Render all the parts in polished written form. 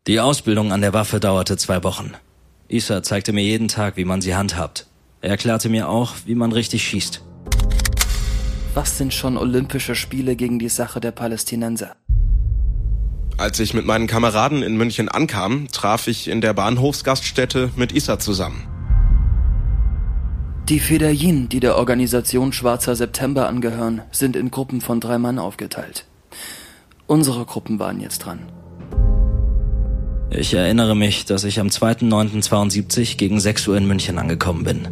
Die Ausbildung an der Waffe dauerte 2 Wochen. Issa zeigte mir jeden Tag, wie man sie handhabt. Er erklärte mir auch, wie man richtig schießt. Was sind schon Olympische Spiele gegen die Sache der Palästinenser? Als ich mit meinen Kameraden in München ankam, traf ich in der Bahnhofsgaststätte mit Issa zusammen. Die Fedayeen, die der Organisation Schwarzer September angehören, sind in Gruppen von 3 Mann aufgeteilt. Unsere Gruppen waren jetzt dran. Ich erinnere mich, dass ich am 2.9.72 gegen 6 Uhr in München angekommen bin.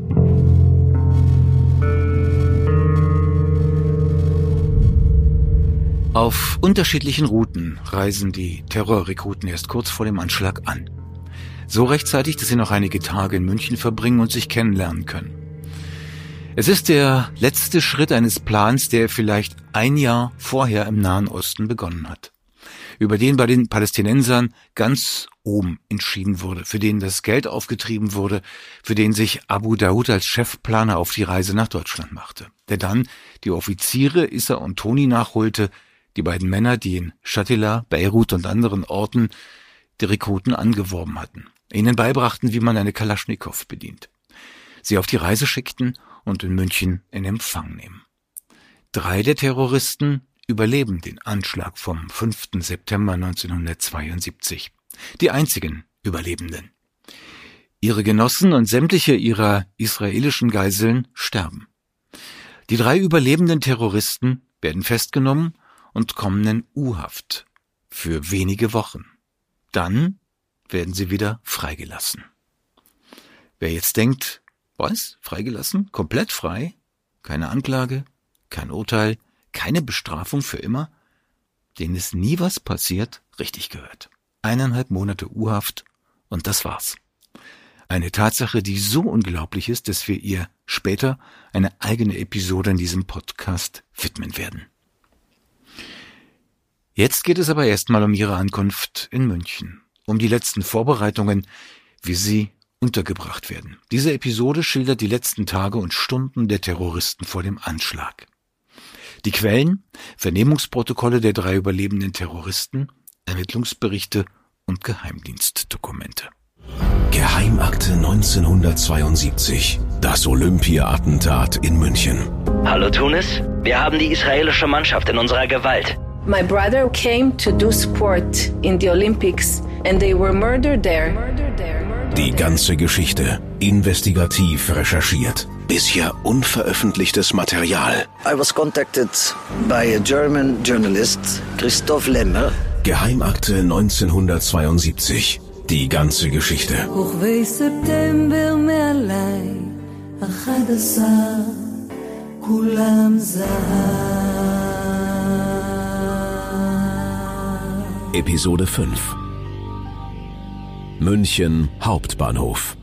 Auf unterschiedlichen Routen reisen die Terrorrekruten erst kurz vor dem Anschlag an. So rechtzeitig, dass sie noch einige Tage in München verbringen und sich kennenlernen können. Es ist der letzte Schritt eines Plans, der vielleicht 1 Jahr vorher im Nahen Osten begonnen hat. Über den bei den Palästinensern ganz oben entschieden wurde, für den das Geld aufgetrieben wurde, für den sich Abu Daoud als Chefplaner auf die Reise nach Deutschland machte. Der dann die Offiziere Issa und Toni nachholte, die beiden Männer, die in Shatila, Beirut und anderen Orten die Rekruten angeworben hatten, ihnen beibrachten, wie man eine Kalaschnikow bedient, sie auf die Reise schickten und in München in Empfang nehmen. 3 der Terroristen überleben den Anschlag vom 5. September 1972. Die einzigen Überlebenden. Ihre Genossen und sämtliche ihrer israelischen Geiseln sterben. Die 3 überlebenden Terroristen werden festgenommen und kommen in U-Haft für wenige Wochen. Dann werden sie wieder freigelassen. Wer jetzt denkt, was? Freigelassen? Komplett frei? Keine Anklage? Kein Urteil? Keine Bestrafung für immer? Denen ist nie was passiert? Richtig gehört. 1,5 Monate U-Haft und das war's. Eine Tatsache, die so unglaublich ist, dass wir ihr später eine eigene Episode in diesem Podcast widmen werden. Jetzt geht es aber erstmal um ihre Ankunft in München, um die letzten Vorbereitungen, wie sie untergebracht werden. Diese Episode schildert die letzten Tage und Stunden der Terroristen vor dem Anschlag. Die Quellen, Vernehmungsprotokolle der 3 überlebenden Terroristen, Ermittlungsberichte und Geheimdienstdokumente. Geheimakte 1972. Das Olympia-Attentat in München. Hallo Tunis, wir haben die israelische Mannschaft in unserer Gewalt. My brother came to do sport in the Olympics and they were murdered there. Die ganze Geschichte investigativ recherchiert. Bisher unveröffentlichtes Material. I was contacted by a German journalist, Christoph Lemmer. Geheimakte 1972. Die ganze Geschichte. Episode 5. München Hauptbahnhof.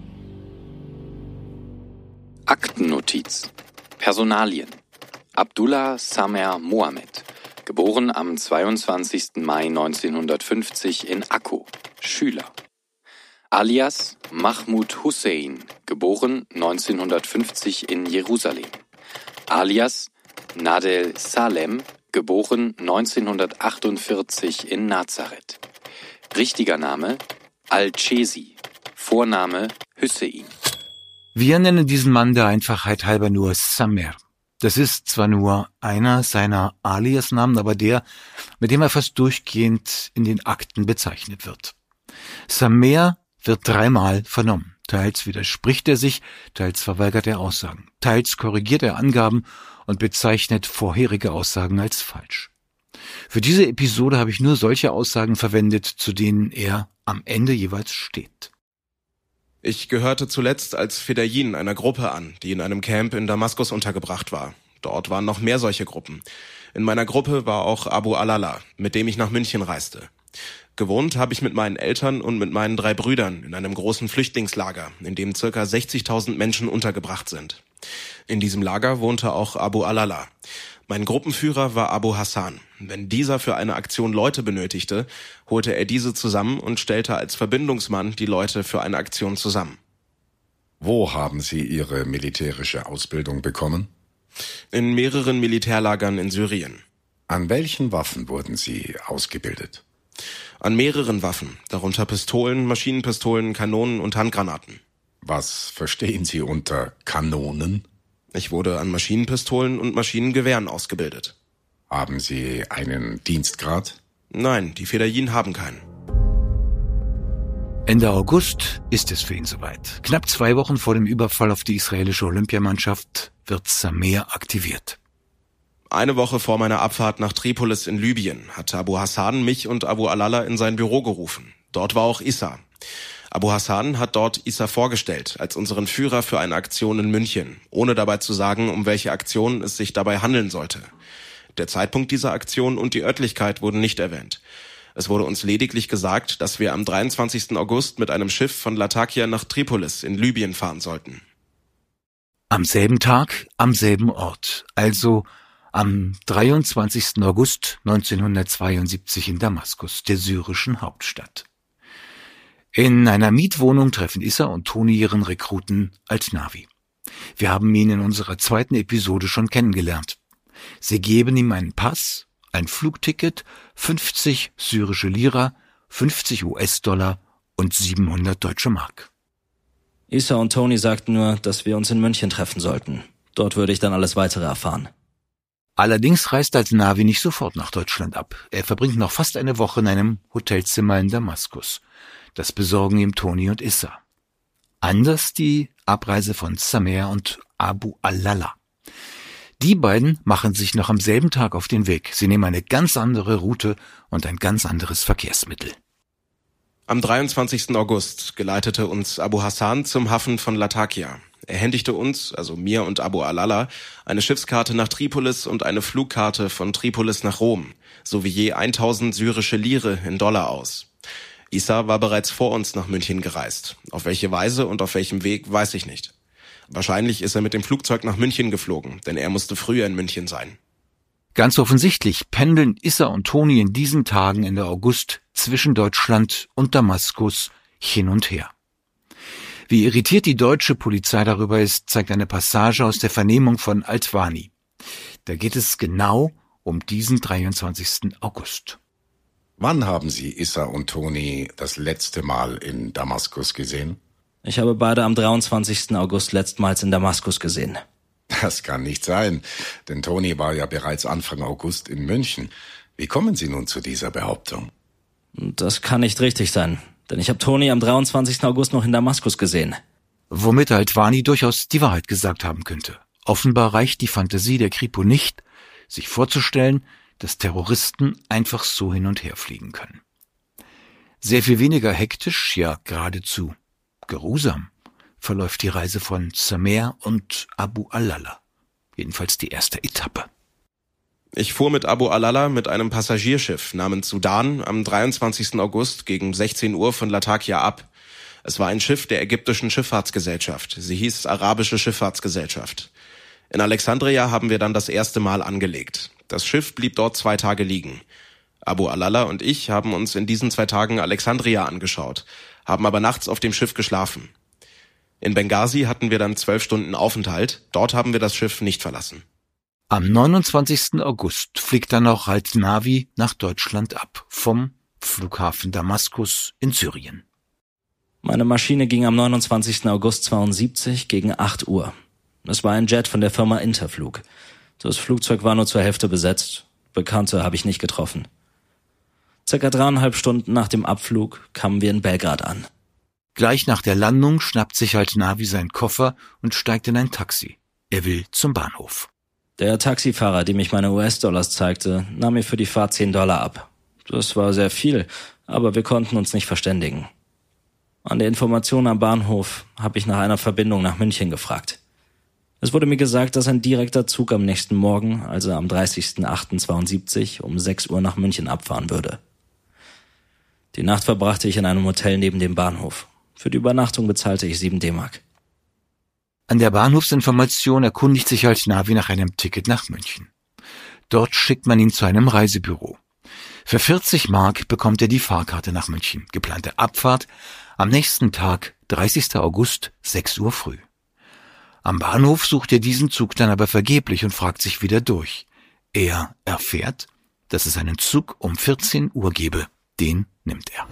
Aktennotiz. Personalien. Abdullah Samer Mohammed, geboren am 22. Mai 1950 in Akko, Schüler. Alias Mahmoud Hussein, geboren 1950 in Jerusalem. Alias Nadel Salem, geboren 1948 in Nazareth. Richtiger Name Al-Chesi, Vorname Hussein. Wir nennen diesen Mann der Einfachheit halber nur Samer. Das ist zwar nur einer seiner Alias-Namen, aber der, mit dem er fast durchgehend in den Akten bezeichnet wird. Samer wird 3-mal vernommen. Teils widerspricht er sich, teils verweigert er Aussagen. Teils korrigiert er Angaben und bezeichnet vorherige Aussagen als falsch. Für diese Episode habe ich nur solche Aussagen verwendet, zu denen er am Ende jeweils steht. Ich gehörte zuletzt als Fedayeen einer Gruppe an, die in einem Camp in Damaskus untergebracht war. Dort waren noch mehr solche Gruppen. In meiner Gruppe war auch Abu Alala, mit dem ich nach München reiste. Gewohnt habe ich mit meinen Eltern und mit meinen 3 Brüdern in einem großen Flüchtlingslager, in dem ca. 60.000 Menschen untergebracht sind. In diesem Lager wohnte auch Abu Alala. Mein Gruppenführer war Abu Hassan. Wenn dieser für eine Aktion Leute benötigte, holte er diese zusammen und stellte als Verbindungsmann die Leute für eine Aktion zusammen. Wo haben Sie Ihre militärische Ausbildung bekommen? In mehreren Militärlagern in Syrien. An welchen Waffen wurden Sie ausgebildet? An mehreren Waffen, darunter Pistolen, Maschinenpistolen, Kanonen und Handgranaten. Was verstehen Sie unter Kanonen? Ich wurde an Maschinenpistolen und Maschinengewehren ausgebildet. Haben Sie einen Dienstgrad? Nein, die Fedayeen haben keinen. Ende August ist es für ihn soweit. Knapp 2 Wochen vor dem Überfall auf die israelische Olympiamannschaft wird Samer aktiviert. Eine Woche vor meiner Abfahrt nach Tripolis in Libyen hatte Abu Hassan mich und Abu Alala in sein Büro gerufen. Dort war auch Issa. Abu Hassan hat dort Issa vorgestellt als unseren Führer für eine Aktion in München, ohne dabei zu sagen, um welche Aktion es sich dabei handeln sollte. Der Zeitpunkt dieser Aktion und die Örtlichkeit wurden nicht erwähnt. Es wurde uns lediglich gesagt, dass wir am 23. August mit einem Schiff von Latakia nach Tripolis in Libyen fahren sollten. Am selben Tag, am selben Ort, also am 23. August 1972 in Damaskus, der syrischen Hauptstadt. In einer Mietwohnung treffen Issa und Toni ihren Rekruten Al-Nawi. Wir haben ihn in unserer 2. Episode schon kennengelernt. Sie geben ihm einen Pass, ein Flugticket, 50 syrische Lira, 50 US-Dollar und 700 deutsche Mark. Issa und Toni sagten nur, dass wir uns in München treffen sollten. Dort würde ich dann alles Weitere erfahren. Allerdings reist Al-Nawi nicht sofort nach Deutschland ab. Er verbringt noch fast eine Woche in einem Hotelzimmer in Damaskus. Das besorgen ihm Toni und Issa. Anders die Abreise von Samer und Abu Alala. Die beiden machen sich noch am selben Tag auf den Weg. Sie nehmen eine ganz andere Route und ein ganz anderes Verkehrsmittel. Am 23. August geleitete uns Abu Hassan zum Hafen von Latakia. Er händigte uns, also mir und Abu Alala, eine Schiffskarte nach Tripolis und eine Flugkarte von Tripolis nach Rom, sowie je 1000 syrische Lire in Dollar aus. Issa war bereits vor uns nach München gereist. Auf welche Weise und auf welchem Weg, weiß ich nicht. Wahrscheinlich ist er mit dem Flugzeug nach München geflogen, denn er musste früher in München sein. Ganz offensichtlich pendeln Issa und Toni in diesen Tagen Ende August zwischen Deutschland und Damaskus hin und her. Wie irritiert die deutsche Polizei darüber ist, zeigt eine Passage aus der Vernehmung von Altwani. Da geht es genau um diesen 23. August. Wann haben Sie Issa und Toni das letzte Mal in Damaskus gesehen? Ich habe beide am 23. August letztmals in Damaskus gesehen. Das kann nicht sein, denn Toni war ja bereits Anfang August in München. Wie kommen Sie nun zu dieser Behauptung? Das kann nicht richtig sein, denn ich habe Toni am 23. August noch in Damaskus gesehen. Womit Altwani durchaus die Wahrheit gesagt haben könnte. Offenbar reicht die Fantasie der Kripo nicht, sich vorzustellen, dass Terroristen einfach so hin und her fliegen können. Sehr viel weniger hektisch, ja geradezu geruhsam verläuft die Reise von Samer und Abu Alala. Jedenfalls die erste Etappe. Ich fuhr mit Abu Alala mit einem Passagierschiff namens Sudan am 23. August gegen 16 Uhr von Latakia ab. Es war ein Schiff der ägyptischen Schifffahrtsgesellschaft. Sie hieß Arabische Schifffahrtsgesellschaft. In Alexandria haben wir dann das erste Mal angelegt. Das Schiff blieb dort 2 Tage liegen. Abu Alala und ich haben uns in diesen 2 Tagen Alexandria angeschaut, haben aber nachts auf dem Schiff geschlafen. In Benghazi hatten wir dann 12 Stunden Aufenthalt. Dort haben wir das Schiff nicht verlassen. Am 29. August fliegt dann auch Al-Nawi nach Deutschland ab, vom Flughafen Damaskus in Syrien. Meine Maschine ging am 29. August 72 gegen 8 Uhr. Es war ein Jet von der Firma Interflug. Das Flugzeug war nur zur Hälfte besetzt. Bekannte habe ich nicht getroffen. Circa 3,5 Stunden nach dem Abflug kamen wir in Belgrad an. Gleich nach der Landung schnappt sich Al-Nawi seinen Koffer und steigt in ein Taxi. Er will zum Bahnhof. Der Taxifahrer, dem ich meine US-Dollars zeigte, nahm mir für die Fahrt $10 ab. Das war sehr viel, aber wir konnten uns nicht verständigen. An der Information am Bahnhof habe ich nach einer Verbindung nach München gefragt. Es wurde mir gesagt, dass ein direkter Zug am nächsten Morgen, also am 30.08.72 um 6 Uhr nach München abfahren würde. Die Nacht verbrachte ich in einem Hotel neben dem Bahnhof. Für die Übernachtung bezahlte ich 7 D-Mark. An der Bahnhofsinformation erkundigt sich Al-Nawi nach einem Ticket nach München. Dort schickt man ihn zu einem Reisebüro. Für 40 Mark bekommt er die Fahrkarte nach München. Geplante Abfahrt am nächsten Tag, 30. August, 6 Uhr früh. Am Bahnhof sucht er diesen Zug dann aber vergeblich und fragt sich wieder durch. Er erfährt, dass es einen Zug um 14 Uhr gebe. Den nimmt er.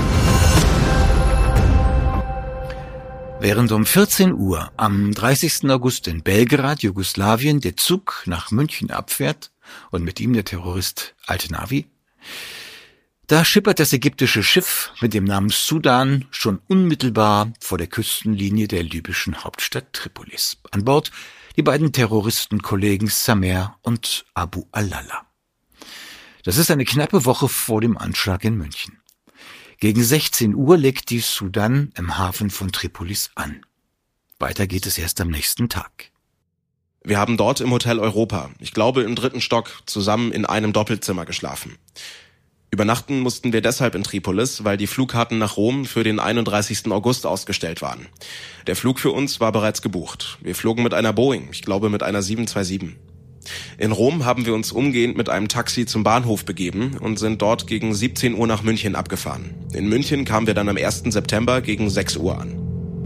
Während um 14 Uhr am 30. August in Belgrad, Jugoslawien, der Zug nach München abfährt und mit ihm der Terrorist Al-Tenawi, da schippert das ägyptische Schiff mit dem Namen Sudan schon unmittelbar vor der Küstenlinie der libyschen Hauptstadt Tripolis. An Bord die beiden Terroristenkollegen Samer und Abu Alala. Das ist eine knappe Woche vor dem Anschlag in München. Gegen 16 Uhr legt die Sudan im Hafen von Tripolis an. Weiter geht es erst am nächsten Tag. Wir haben dort im Hotel Europa, ich glaube im 3. Stock, zusammen in einem Doppelzimmer geschlafen. Übernachten mussten wir deshalb in Tripolis, weil die Flugkarten nach Rom für den 31. August ausgestellt waren. Der Flug für uns war bereits gebucht. Wir flogen mit einer Boeing, ich glaube mit einer 727. In Rom haben wir uns umgehend mit einem Taxi zum Bahnhof begeben und sind dort gegen 17 Uhr nach München abgefahren. In München kamen wir dann am 1. September gegen 6 Uhr an.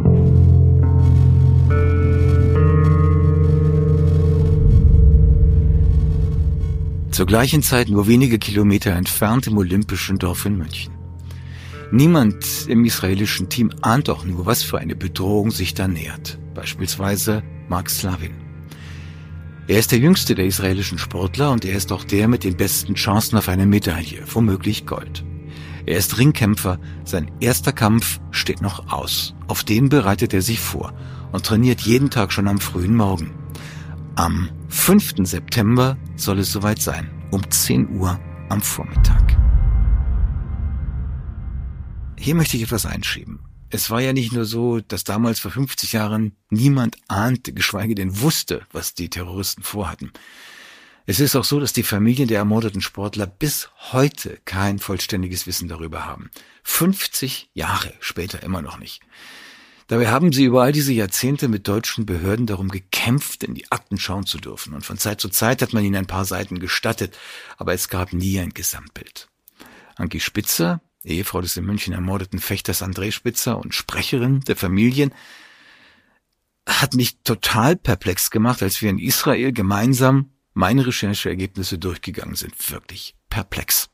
Zur gleichen Zeit nur wenige Kilometer entfernt im Olympischen Dorf in München. Niemand im israelischen Team ahnt auch nur, was für eine Bedrohung sich da nähert. Beispielsweise Mark Slavin. Er ist der jüngste der israelischen Sportler und er ist auch der mit den besten Chancen auf eine Medaille, womöglich Gold. Er ist Ringkämpfer, sein erster Kampf steht noch aus. Auf den bereitet er sich vor und trainiert jeden Tag schon am frühen Morgen. Am 5. September soll es soweit sein, um 10 Uhr am Vormittag. Hier möchte ich etwas einschieben. Es war ja nicht nur so, dass damals vor 50 Jahren niemand ahnte, geschweige denn wusste, was die Terroristen vorhatten. Es ist auch so, dass die Familien der ermordeten Sportler bis heute kein vollständiges Wissen darüber haben. 50 Jahre später immer noch nicht. Dabei haben sie über all diese Jahrzehnte mit deutschen Behörden darum gekämpft, in die Akten schauen zu dürfen. Und von Zeit zu Zeit hat man ihnen ein paar Seiten gestattet, aber es gab nie ein Gesamtbild. Anki Spitzer, Ehefrau des in München ermordeten Fechters André Spitzer und Sprecherin der Familien, hat mich total perplex gemacht, als wir in Israel gemeinsam meine Rechercheergebnisse durchgegangen sind. Wirklich perplex.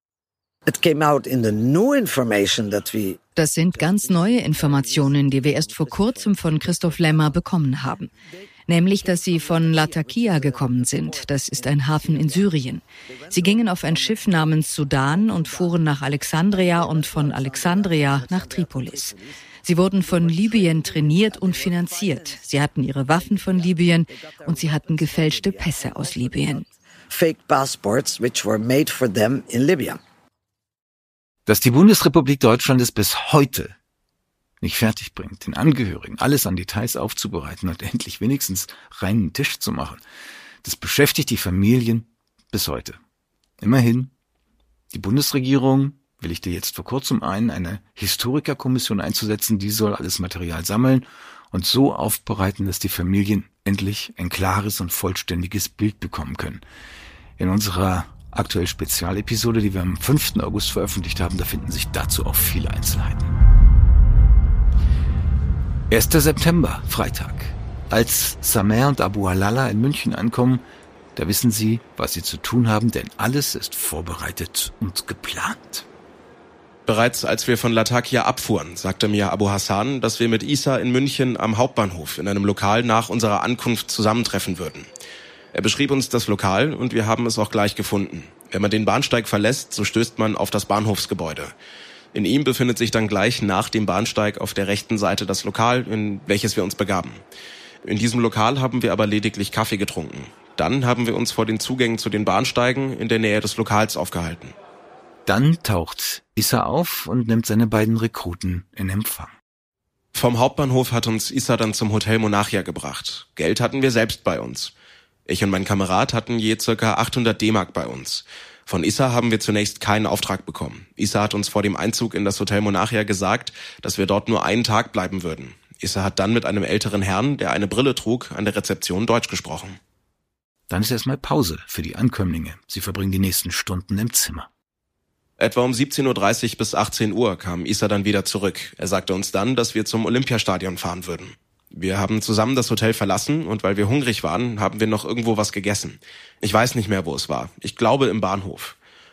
Das sind ganz neue Informationen, die wir erst vor kurzem von Christoph Lemmer bekommen haben. Nämlich, dass sie von Latakia gekommen sind. Das ist ein Hafen in Syrien. Sie gingen auf ein Schiff namens Sudan und fuhren nach Alexandria und von Alexandria nach Tripolis. Sie wurden von Libyen trainiert und finanziert. Sie hatten ihre Waffen von Libyen und sie hatten gefälschte Pässe aus Libyen. Fake passports which were made for them in Libya. Dass die Bundesrepublik Deutschland es bis heute nicht fertig bringt, den Angehörigen alles an Details aufzubereiten und endlich wenigstens reinen Tisch zu machen, das beschäftigt die Familien bis heute. Immerhin, die Bundesregierung willigte jetzt vor kurzem ein, eine Historikerkommission einzusetzen, die soll alles Material sammeln und so aufbereiten, dass die Familien endlich ein klares und vollständiges Bild bekommen können. In unserer aktuell Spezialepisode, die wir am 5. August veröffentlicht haben, da finden sich dazu auch viele Einzelheiten. 1. September, Freitag. Als Samer und Abu Alala in München ankommen, da wissen sie, was sie zu tun haben, denn alles ist vorbereitet und geplant. Bereits als wir von Latakia abfuhren, sagte mir Abu Hassan, dass wir mit Isa in München am Hauptbahnhof in einem Lokal nach unserer Ankunft zusammentreffen würden. Er beschrieb uns das Lokal und wir haben es auch gleich gefunden. Wenn man den Bahnsteig verlässt, so stößt man auf das Bahnhofsgebäude. In ihm befindet sich dann gleich nach dem Bahnsteig auf der rechten Seite das Lokal, in welches wir uns begaben. In diesem Lokal haben wir aber lediglich Kaffee getrunken. Dann haben wir uns vor den Zugängen zu den Bahnsteigen in der Nähe des Lokals aufgehalten. Dann taucht Issa auf und nimmt seine beiden Rekruten in Empfang. Vom Hauptbahnhof hat uns Issa dann zum Hotel Monarchia gebracht. Geld hatten wir selbst bei uns. Ich und mein Kamerad hatten je ca. 800 D-Mark bei uns. Von Issa haben wir zunächst keinen Auftrag bekommen. Issa hat uns vor dem Einzug in das Hotel Monarchia gesagt, dass wir dort nur einen Tag bleiben würden. Issa hat dann mit einem älteren Herrn, der eine Brille trug, an der Rezeption Deutsch gesprochen. Dann ist erstmal Pause für die Ankömmlinge. Sie verbringen die nächsten Stunden im Zimmer. Etwa um 17.30 Uhr bis 18 Uhr kam Issa dann wieder zurück. Er sagte uns dann, dass wir zum Olympiastadion fahren würden. Wir haben zusammen das Hotel verlassen und weil wir hungrig waren, haben wir noch irgendwo was gegessen. Ich weiß nicht mehr, wo es war. Ich glaube im Bahnhof.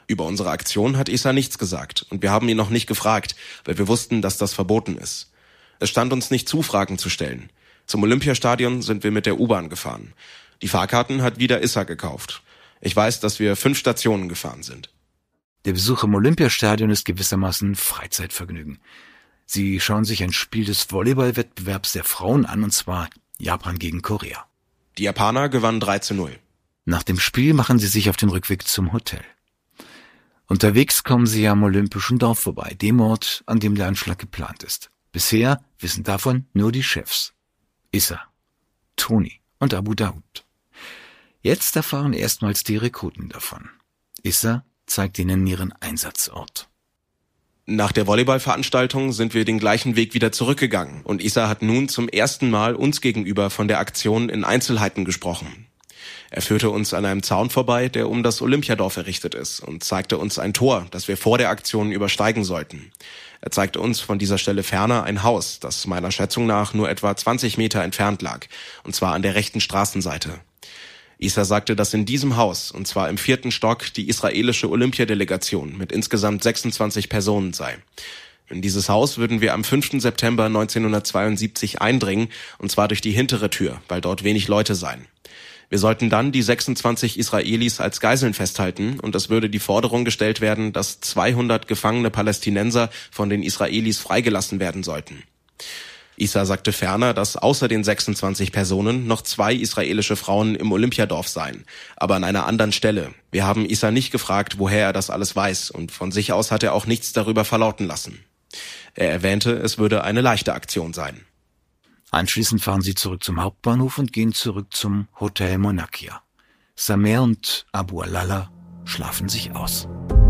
Über unsere Aktion hat Issa nichts gesagt und wir haben ihn noch nicht gefragt, weil wir wussten, dass das verboten ist. Es stand uns nicht zu, Fragen zu stellen. Zum Olympiastadion sind wir mit der U-Bahn gefahren. Die Fahrkarten hat wieder Issa gekauft. Ich weiß, dass wir 5 Stationen gefahren sind. Der Besuch im Olympiastadion ist gewissermaßen Freizeitvergnügen. Sie schauen sich ein Spiel des Volleyballwettbewerbs der Frauen an, und zwar Japan gegen Korea. Die Japaner gewannen 3:0. Nach dem Spiel machen sie sich auf den Rückweg zum Hotel. Unterwegs kommen sie am Olympischen Dorf vorbei, dem Ort, an dem der Anschlag geplant ist. Bisher wissen davon nur die Chefs. Issa, Tony und Abu Daoud. Jetzt erfahren erstmals die Rekruten davon. Issa zeigt ihnen ihren Einsatzort. Nach der Volleyballveranstaltung sind wir den gleichen Weg wieder zurückgegangen und Issa hat nun zum ersten Mal uns gegenüber von der Aktion in Einzelheiten gesprochen. Er führte uns an einem Zaun vorbei, der um das Olympiadorf errichtet ist, und zeigte uns ein Tor, das wir vor der Aktion übersteigen sollten. Er zeigte uns von dieser Stelle ferner ein Haus, das meiner Schätzung nach nur etwa 20 Meter entfernt lag, und zwar an der rechten Straßenseite. Issa sagte, dass in diesem Haus, und zwar im 4. Stock, die israelische Olympiadelegation mit insgesamt 26 Personen sei. In dieses Haus würden wir am 5. September 1972 eindringen, und zwar durch die hintere Tür, weil dort wenig Leute seien. Wir sollten dann die 26 Israelis als Geiseln festhalten und es würde die Forderung gestellt werden, dass 200 gefangene Palästinenser von den Israelis freigelassen werden sollten. Issa sagte ferner, dass außer den 26 Personen noch 2 israelische Frauen im Olympiadorf seien, aber an einer anderen Stelle. Wir haben Issa nicht gefragt, woher er das alles weiß, und von sich aus hat er auch nichts darüber verlauten lassen. Er erwähnte, es würde eine leichte Aktion sein. Anschließend fahren sie zurück zum Hauptbahnhof und gehen zurück zum Hotel Monakia. Samer und Abu Alala schlafen sich aus.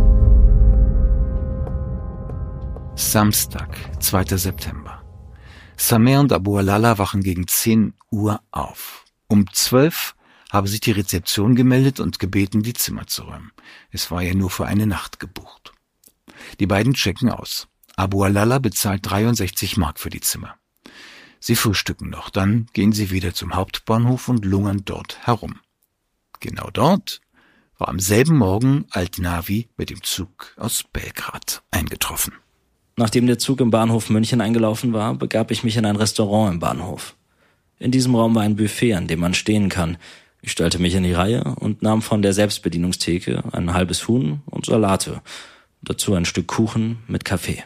Samstag, 2. September. Samer und Abu Alala wachen gegen 10 Uhr auf. Um 12 habe sich die Rezeption gemeldet und gebeten, die Zimmer zu räumen. Es war ja nur für eine Nacht gebucht. Die beiden checken aus. Abu Alala bezahlt 63 Mark für die Zimmer. Sie frühstücken noch, dann gehen sie wieder zum Hauptbahnhof und lungern dort herum. Genau dort war am selben Morgen Alt-Navi mit dem Zug aus Belgrad eingetroffen. Nachdem der Zug im Bahnhof München eingelaufen war, begab ich mich in ein Restaurant im Bahnhof. In diesem Raum war ein Buffet, an dem man stehen kann. Ich stellte mich in die Reihe und nahm von der Selbstbedienungstheke ein halbes Huhn und Salate, dazu ein Stück Kuchen mit Kaffee.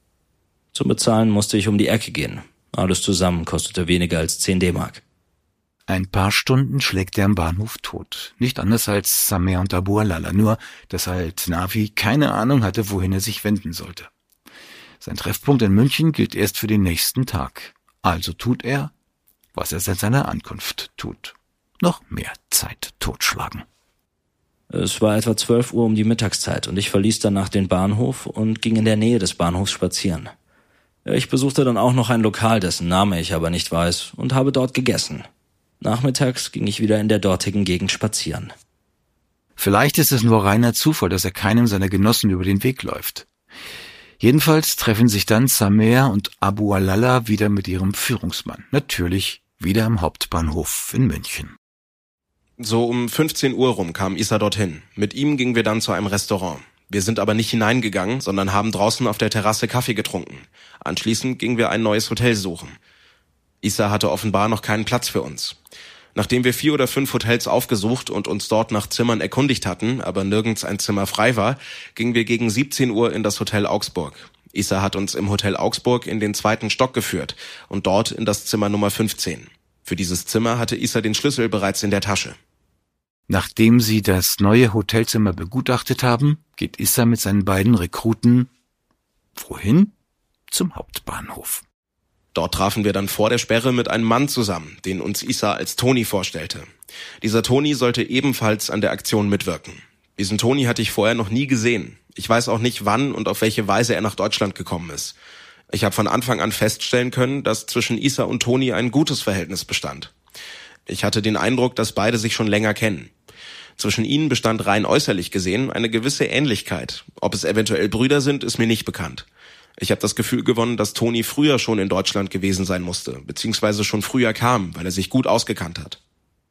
Zum Bezahlen musste ich um die Ecke gehen. Alles zusammen kostete weniger als 10 D-Mark. Ein paar Stunden schlägt er am Bahnhof tot. Nicht anders als Samer und Abu Alala, nur dass Alt-Navi keine Ahnung hatte, wohin er sich wenden sollte. Sein Treffpunkt in München gilt erst für den nächsten Tag. Also tut er, was er seit seiner Ankunft tut. Noch mehr Zeit totschlagen. Es war etwa 12 Uhr um die Mittagszeit und ich verließ danach den Bahnhof und ging in der Nähe des Bahnhofs spazieren. Ich besuchte dann auch noch ein Lokal, dessen Name ich aber nicht weiß, und habe dort gegessen. Nachmittags ging ich wieder in der dortigen Gegend spazieren. Vielleicht ist es nur reiner Zufall, dass er keinem seiner Genossen über den Weg läuft. Jedenfalls treffen sich dann Samer und Abu Alala wieder mit ihrem Führungsmann. Natürlich wieder am Hauptbahnhof in München. So um 15 Uhr rum kam Issa dorthin. Mit ihm gingen wir dann zu einem Restaurant. Wir sind aber nicht hineingegangen, sondern haben draußen auf der Terrasse Kaffee getrunken. Anschließend gingen wir ein neues Hotel suchen. Issa hatte offenbar noch keinen Platz für uns. Nachdem wir 4 oder 5 Hotels aufgesucht und uns dort nach Zimmern erkundigt hatten, aber nirgends ein Zimmer frei war, gingen wir gegen 17 Uhr in das Hotel Augsburg. Issa hat uns im Hotel Augsburg in den 2. Stock geführt und dort in das Zimmer Nummer 15. Für dieses Zimmer hatte Issa den Schlüssel bereits in der Tasche. Nachdem sie das neue Hotelzimmer begutachtet haben, geht Issa mit seinen beiden Rekruten wohin? Zum Hauptbahnhof. Dort trafen wir dann vor der Sperre mit einem Mann zusammen, den uns Issa als Toni vorstellte. Dieser Toni sollte ebenfalls an der Aktion mitwirken. Diesen Toni hatte ich vorher noch nie gesehen. Ich weiß auch nicht, wann und auf welche Weise er nach Deutschland gekommen ist. Ich habe von Anfang an feststellen können, dass zwischen Issa und Toni ein gutes Verhältnis bestand. Ich hatte den Eindruck, dass beide sich schon länger kennen. Zwischen ihnen bestand rein äußerlich gesehen eine gewisse Ähnlichkeit. Ob es eventuell Brüder sind, ist mir nicht bekannt. Ich habe das Gefühl gewonnen, dass Toni früher schon in Deutschland gewesen sein musste, beziehungsweise schon früher kam, weil er sich gut ausgekannt hat.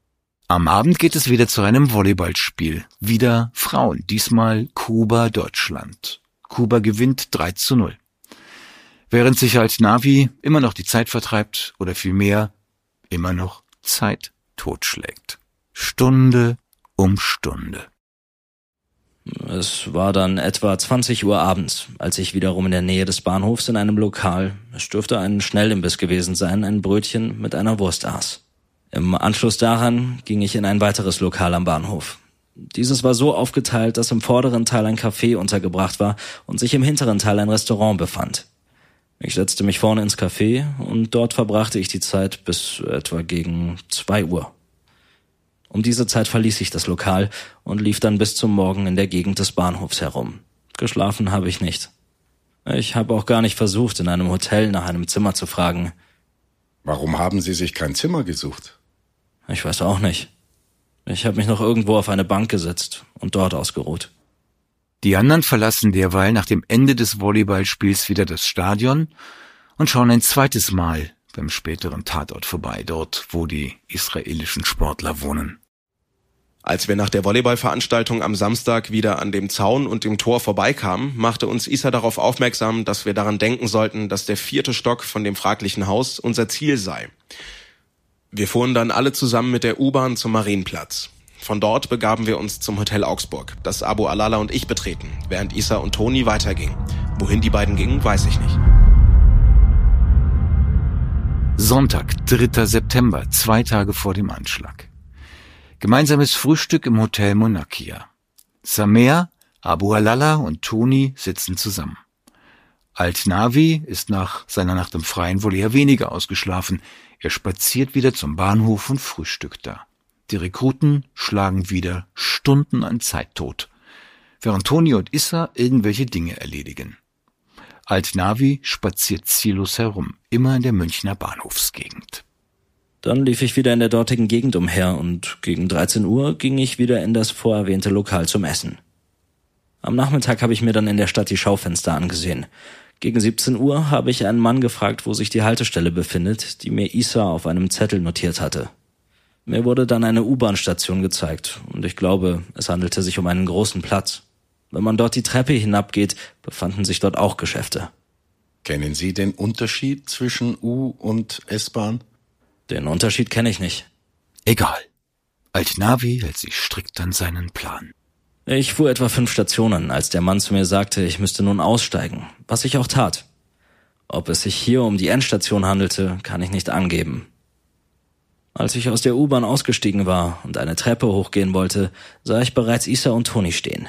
Am Abend geht es wieder zu einem Volleyballspiel. Wieder Frauen, diesmal Kuba-Deutschland. Kuba gewinnt 3:0. Während sich als Navi immer noch die Zeit vertreibt oder vielmehr immer noch Zeit totschlägt. Stunde um Stunde. Es war dann etwa 20 Uhr abends, als ich wiederum in der Nähe des Bahnhofs in einem Lokal, es dürfte ein Schnellimbiss gewesen sein, ein Brötchen mit einer Wurst aß. Im Anschluss daran ging ich in ein weiteres Lokal am Bahnhof. Dieses war so aufgeteilt, dass im vorderen Teil ein Café untergebracht war und sich im hinteren Teil ein Restaurant befand. Ich setzte mich vorne ins Café und dort verbrachte ich die Zeit bis etwa gegen 2 Uhr. Um diese Zeit verließ ich das Lokal und lief dann bis zum Morgen in der Gegend des Bahnhofs herum. Geschlafen habe ich nicht. Ich habe auch gar nicht versucht, in einem Hotel nach einem Zimmer zu fragen. Warum haben Sie sich kein Zimmer gesucht? Ich weiß auch nicht. Ich habe mich noch irgendwo auf eine Bank gesetzt und dort ausgeruht. Die anderen verlassen derweil nach dem Ende des Volleyballspiels wieder das Stadion und schauen ein zweites Mal beim späteren Tatort vorbei, dort, wo die israelischen Sportler wohnen. Als wir nach der Volleyballveranstaltung am Samstag wieder an dem Zaun und dem Tor vorbeikamen, machte uns Isa darauf aufmerksam, dass wir daran denken sollten, dass der 4. Stock von dem fraglichen Haus unser Ziel sei. Wir fuhren dann alle zusammen mit der U-Bahn zum Marienplatz. Von dort begaben wir uns zum Hotel Augsburg, das Abu Alala und ich betreten, während Isa und Toni weitergingen. Wohin die beiden gingen, weiß ich nicht. Sonntag, 3. September, 2 Tage vor dem Anschlag. Gemeinsames Frühstück im Hotel Monakia. Samer, Abu Alala und Toni sitzen zusammen. Alt-Navi ist nach seiner Nacht im Freien wohl eher weniger ausgeschlafen. Er spaziert wieder zum Bahnhof und frühstückt da. Die Rekruten schlagen wieder Stunden an Zeit tot, während Toni und Issa irgendwelche Dinge erledigen. Alt-Navi spaziert ziellos herum, immer in der Münchner Bahnhofsgegend. Dann lief ich wieder in der dortigen Gegend umher und gegen 13 Uhr ging ich wieder in das vorerwähnte Lokal zum Essen. Am Nachmittag habe ich mir dann in der Stadt die Schaufenster angesehen. Gegen 17 Uhr habe ich einen Mann gefragt, wo sich die Haltestelle befindet, die mir Isa auf einem Zettel notiert hatte. Mir wurde dann eine U-Bahn-Station gezeigt und ich glaube, es handelte sich um einen großen Platz. Wenn man dort die Treppe hinabgeht, befanden sich dort auch Geschäfte. Kennen Sie den Unterschied zwischen U- und S-Bahn? Den Unterschied kenne ich nicht. Egal. Alt-Navi hält sich strikt an seinen Plan. Ich fuhr etwa 5 Stationen, als der Mann zu mir sagte, ich müsste nun aussteigen, was ich auch tat. Ob es sich hier um die Endstation handelte, kann ich nicht angeben. Als ich aus der U-Bahn ausgestiegen war und eine Treppe hochgehen wollte, sah ich bereits Isa und Toni stehen.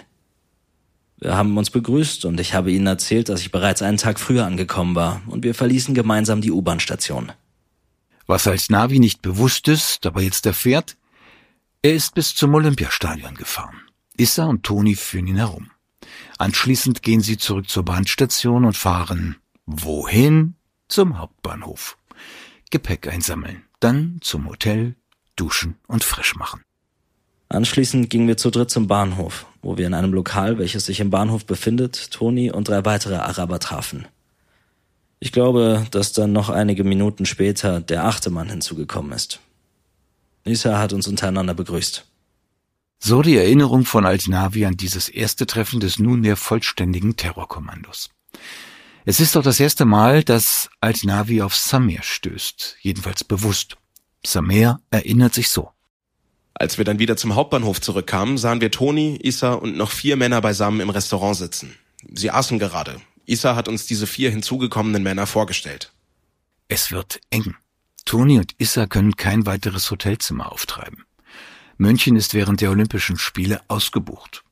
Wir haben uns begrüßt und ich habe ihnen erzählt, dass ich bereits einen Tag früher angekommen war und wir verließen gemeinsam die U-Bahn-Station. Was Alt-Navi nicht bewusst ist, aber jetzt erfährt, er ist bis zum Olympiastadion gefahren. Issa und Toni führen ihn herum. Anschließend gehen sie zurück zur Bahnstation und fahren wohin? Zum Hauptbahnhof. Gepäck einsammeln, dann zum Hotel, duschen und frisch machen. Anschließend gingen wir zu dritt zum Bahnhof, wo wir in einem Lokal, welches sich im Bahnhof befindet, Toni und 3 weitere Araber trafen. Ich glaube, dass dann noch einige Minuten später der 8. Mann hinzugekommen ist. Isa hat uns untereinander begrüßt. So die Erinnerung von Alt-Navi an dieses erste Treffen des nunmehr vollständigen Terrorkommandos. Es ist auch das erste Mal, dass Alt-Navi auf Samer stößt, jedenfalls bewusst. Samer erinnert sich so. Als wir dann wieder zum Hauptbahnhof zurückkamen, sahen wir Toni, Isa und noch 4 Männer beisammen im Restaurant sitzen. Sie aßen gerade. Isa hat uns diese 4 hinzugekommenen Männer vorgestellt. Es wird eng. Toni und Issa können kein weiteres Hotelzimmer auftreiben. München ist während der Olympischen Spiele ausgebucht.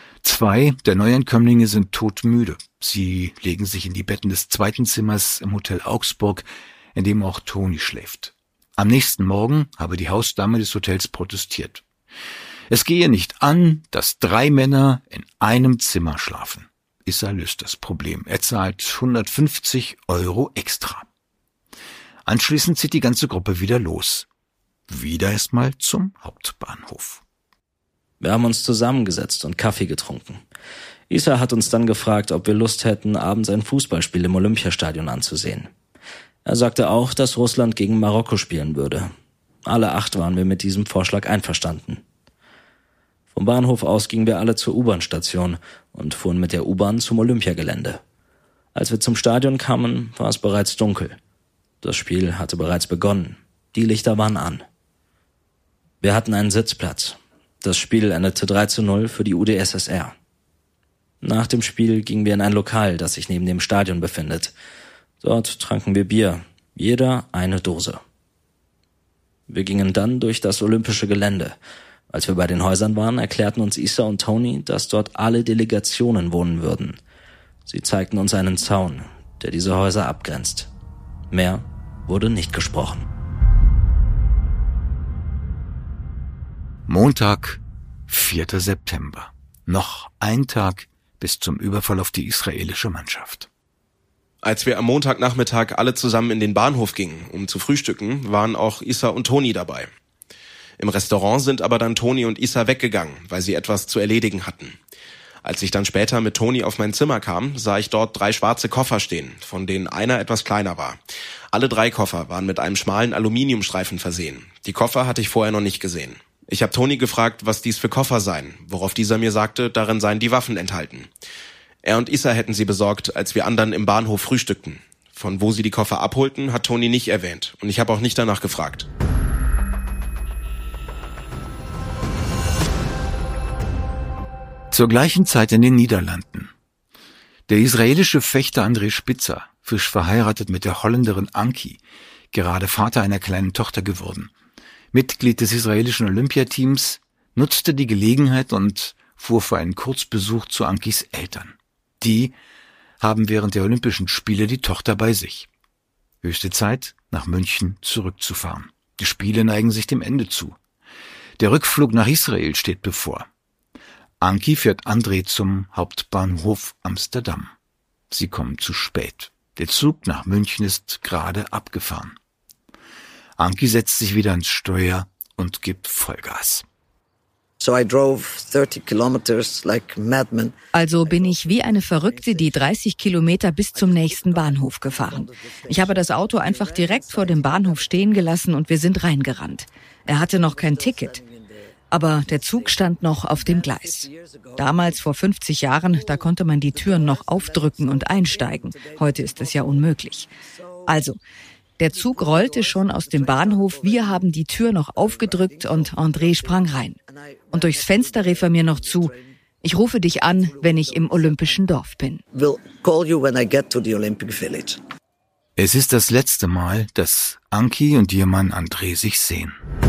2 der Neuankömmlinge sind todmüde. Sie legen sich in die Betten des 2. Zimmers im Hotel Augsburg, in dem auch Toni schläft. Am nächsten Morgen habe die Hausdame des Hotels protestiert. Es gehe nicht an, dass 3 Männer in einem Zimmer schlafen. Issa löst das Problem. Er zahlt 150 € extra. Anschließend zieht die ganze Gruppe wieder los. Wieder erstmal zum Hauptbahnhof. Wir haben uns zusammengesetzt und Kaffee getrunken. Isa hat uns dann gefragt, ob wir Lust hätten, abends ein Fußballspiel im Olympiastadion anzusehen. Er sagte auch, dass Russland gegen Marokko spielen würde. Alle 8 waren wir mit diesem Vorschlag einverstanden. Vom Bahnhof aus gingen wir alle zur U-Bahn-Station und fuhren mit der U-Bahn zum Olympiagelände. Als wir zum Stadion kamen, war es bereits dunkel. Das Spiel hatte bereits begonnen. Die Lichter waren an. Wir hatten einen Sitzplatz. Das Spiel endete 3:0 für die UdSSR. Nach dem Spiel gingen wir in ein Lokal, das sich neben dem Stadion befindet. Dort tranken wir Bier, jeder eine Dose. Wir gingen dann durch das olympische Gelände. Als wir bei den Häusern waren, erklärten uns Issa und Tony, dass dort alle Delegationen wohnen würden. Sie zeigten uns einen Zaun, der diese Häuser abgrenzt. Mehr wurde nicht gesprochen. Montag, 4. September. Noch ein Tag bis zum Überfall auf die israelische Mannschaft. Als wir am Montagnachmittag alle zusammen in den Bahnhof gingen, um zu frühstücken, waren auch Issa und Tony dabei. Im Restaurant sind aber dann Tony und Issa weggegangen, weil sie etwas zu erledigen hatten. Als ich dann später mit Tony auf mein Zimmer kam, sah ich dort 3 schwarze Koffer stehen, von denen einer etwas kleiner war. Alle 3 Koffer waren mit einem schmalen Aluminiumstreifen versehen. Die Koffer hatte ich vorher noch nicht gesehen. Ich habe Tony gefragt, was dies für Koffer seien, worauf dieser mir sagte, darin seien die Waffen enthalten. Er und Issa hätten sie besorgt, als wir anderen im Bahnhof frühstückten. Von wo sie die Koffer abholten, hat Tony nicht erwähnt und ich habe auch nicht danach gefragt. Zur gleichen Zeit in den Niederlanden. Der israelische Fechter André Spitzer, frisch verheiratet mit der Holländerin Ankie, gerade Vater einer kleinen Tochter geworden, Mitglied des israelischen Olympiateams, nutzte die Gelegenheit und fuhr für einen Kurzbesuch zu Ankies Eltern. Die haben während der Olympischen Spiele die Tochter bei sich. Höchste Zeit, nach München zurückzufahren. Die Spiele neigen sich dem Ende zu. Der Rückflug nach Israel steht bevor. Ankie fährt André zum Hauptbahnhof Amsterdam. Sie kommen zu spät. Der Zug nach München ist gerade abgefahren. Ankie setzt sich wieder ans Steuer und gibt Vollgas. Also bin ich wie eine Verrückte die 30 Kilometer bis zum nächsten Bahnhof gefahren. Ich habe das Auto einfach direkt vor dem Bahnhof stehen gelassen und wir sind reingerannt. Er hatte noch kein Ticket. Aber der Zug stand noch auf dem Gleis. Damals, vor 50 Jahren, da konnte man die Türen noch aufdrücken und einsteigen. Heute ist es ja unmöglich. Also, der Zug rollte schon aus dem Bahnhof, wir haben die Tür noch aufgedrückt und André sprang rein. Und durchs Fenster rief er mir noch zu, ich rufe dich an, wenn ich im Olympischen Dorf bin. Es ist das letzte Mal, dass Ankie und ihr Mann André sich sehen.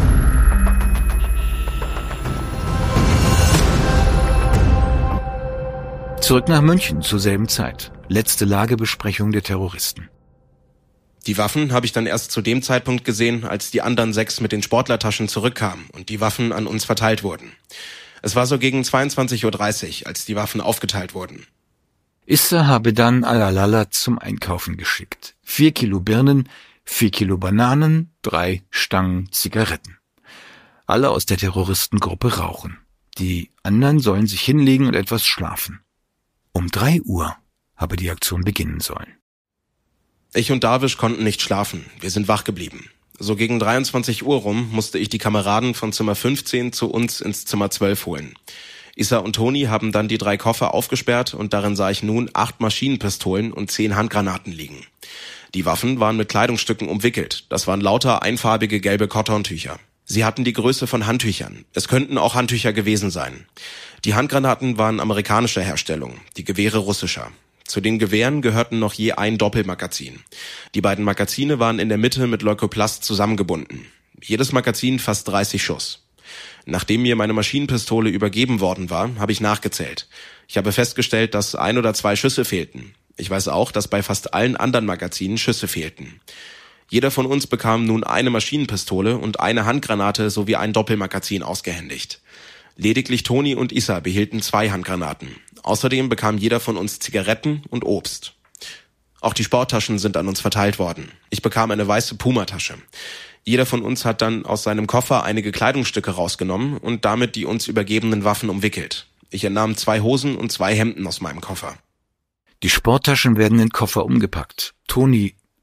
Zurück nach München zur selben Zeit. Letzte Lagebesprechung der Terroristen. Die Waffen habe ich dann erst zu dem Zeitpunkt gesehen, als die anderen 6 mit den Sportlertaschen zurückkamen und die Waffen an uns verteilt wurden. Es war so gegen 22:30 Uhr, als die Waffen aufgeteilt wurden. Issa habe dann Al-Alala zum Einkaufen geschickt. 4 Kilo Birnen, 4 Kilo Bananen, 3 Stangen Zigaretten. Alle aus der Terroristengruppe rauchen. Die anderen sollen sich hinlegen und etwas schlafen. Um 3 Uhr habe die Aktion beginnen sollen. Ich und Darwish konnten nicht schlafen. Wir sind wach geblieben. So gegen 23 Uhr rum musste ich die Kameraden von Zimmer 15 zu uns ins Zimmer 12 holen. Issa und Tony haben dann die 3 Koffer aufgesperrt und darin sah ich nun 8 Maschinenpistolen und 10 Handgranaten liegen. Die Waffen waren mit Kleidungsstücken umwickelt. Das waren lauter einfarbige gelbe Kartontücher. Sie hatten die Größe von Handtüchern. Es könnten auch Handtücher gewesen sein. Die Handgranaten waren amerikanischer Herstellung, die Gewehre russischer. Zu den Gewehren gehörten noch je ein Doppelmagazin. Die beiden Magazine waren in der Mitte mit Leukoplast zusammengebunden. Jedes Magazin fast 30 Schuss. Nachdem mir meine Maschinenpistole übergeben worden war, habe ich nachgezählt. Ich habe festgestellt, dass 1 oder 2 Schüsse fehlten. Ich weiß auch, dass bei fast allen anderen Magazinen Schüsse fehlten. Jeder von uns bekam nun eine Maschinenpistole und eine Handgranate sowie ein Doppelmagazin ausgehändigt. Lediglich Tony und Issa behielten 2 Handgranaten. Außerdem bekam jeder von uns Zigaretten und Obst. Auch die Sporttaschen sind an uns verteilt worden. Ich bekam eine weiße Puma-Tasche. Jeder von uns hat dann aus seinem Koffer einige Kleidungsstücke rausgenommen und damit die uns übergebenen Waffen umwickelt. Ich entnahm 2 Hosen und 2 Hemden aus meinem Koffer. Die Sporttaschen werden in Koffer umgepackt. Tony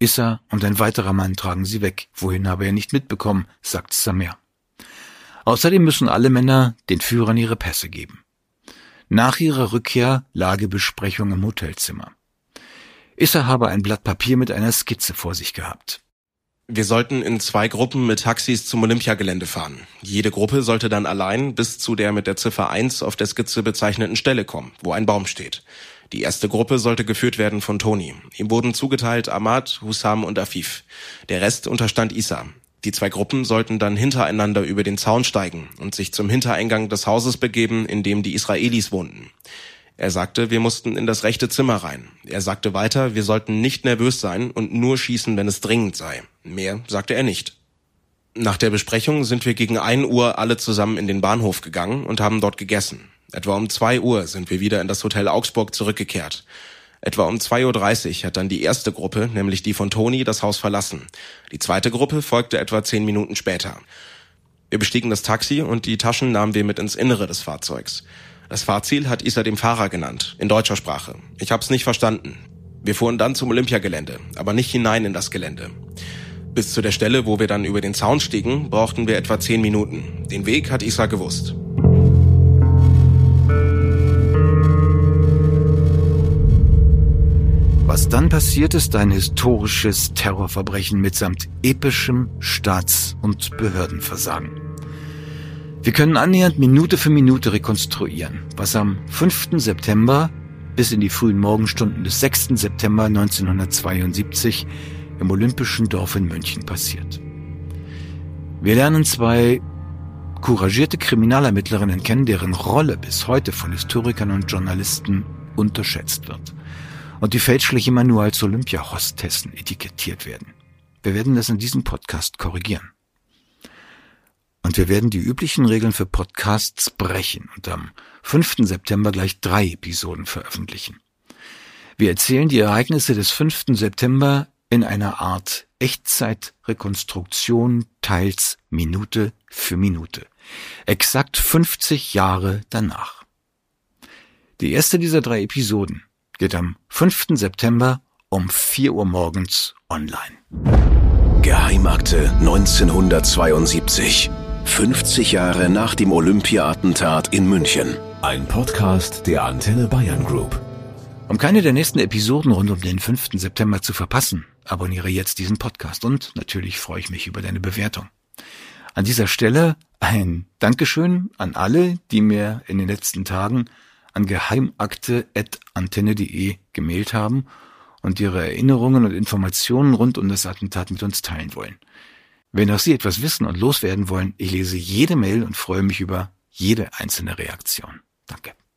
Issa und ein weiterer Mann tragen sie weg. Wohin habe er nicht mitbekommen, sagt Samer. Außerdem müssen alle Männer den Führern ihre Pässe geben. Nach ihrer Rückkehr Lagebesprechung im Hotelzimmer. Issa habe ein Blatt Papier mit einer Skizze vor sich gehabt. Wir sollten in 2 Gruppen mit Taxis zum Olympiagelände fahren. Jede Gruppe sollte dann allein bis zu der mit der Ziffer 1 auf der Skizze bezeichneten Stelle kommen, wo ein Baum steht. Die erste Gruppe sollte geführt werden von Toni. Ihm wurden zugeteilt Ahmad, Hussam und Afif. Der Rest unterstand Issa. Die 2 Gruppen sollten dann hintereinander über den Zaun steigen und sich zum Hintereingang des Hauses begeben, in dem die Israelis wohnten. Er sagte, wir mussten in das rechte Zimmer rein. Er sagte weiter, wir sollten nicht nervös sein und nur schießen, wenn es dringend sei. Mehr sagte er nicht. Nach der Besprechung sind wir gegen 1 Uhr alle zusammen in den Bahnhof gegangen und haben dort gegessen. Etwa um 2 Uhr sind wir wieder in das Hotel Augsburg zurückgekehrt. Etwa um 2.30 Uhr hat dann die erste Gruppe, nämlich die von Toni, das Haus verlassen. Die zweite Gruppe folgte etwa 10 Minuten später. Wir bestiegen das Taxi und die Taschen nahmen wir mit ins Innere des Fahrzeugs. Das Fahrziel hat Issa dem Fahrer genannt, in deutscher Sprache. Ich hab's nicht verstanden. Wir fuhren dann zum Olympiagelände, aber nicht hinein in das Gelände. Bis zu der Stelle, wo wir dann über den Zaun stiegen, brauchten wir etwa 10 Minuten. Den Weg hat Issa gewusst. Was dann passiert, ist ein historisches Terrorverbrechen mitsamt epischem Staats- und Behördenversagen. Wir können annähernd Minute für Minute rekonstruieren, was am 5. September bis in die frühen Morgenstunden des 6. September 1972 im Olympischen Dorf in München passiert. Wir lernen 2 couragierte Kriminalermittlerinnen kennen, deren Rolle bis heute von Historikern und Journalisten unterschätzt wird und die fälschlich immer nur als Olympia-Hostessen etikettiert werden. Wir werden das in diesem Podcast korrigieren. Und wir werden die üblichen Regeln für Podcasts brechen und am 5. September gleich 3 Episoden veröffentlichen. Wir erzählen die Ereignisse des 5. September in einer Art Echtzeitrekonstruktion, teils Minute für Minute. Exakt 50 Jahre danach. Die erste dieser 3 Episoden geht am 5. September um 4 Uhr morgens online. Geheimakte 1972. 50 Jahre nach dem Olympia-Attentat in München. Ein Podcast der Antenne Bayern Group. Um keine der nächsten Episoden rund um den 5. September zu verpassen, abonniere jetzt diesen Podcast und natürlich freue ich mich über deine Bewertung. An dieser Stelle ein Dankeschön an alle, die mir in den letzten Tagen an geheimakte@antenne.de gemailt haben und ihre Erinnerungen und Informationen rund um das Attentat mit uns teilen wollen. Wenn auch Sie etwas wissen und loswerden wollen, ich lese jede Mail und freue mich über jede einzelne Reaktion. Danke.